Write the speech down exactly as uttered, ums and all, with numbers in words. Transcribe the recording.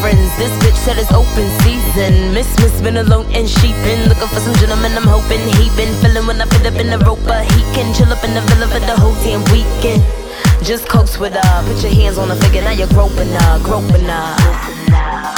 friends. This bitch said it's open season. Miss Miss been alone and she been looking for some gentlemen. I'm hoping he been feeling when I fit up in the rope, but he can chill up in the villa for the whole damn weekend. Just coast with her, put your hands on her figure, now you're groping her, groping her.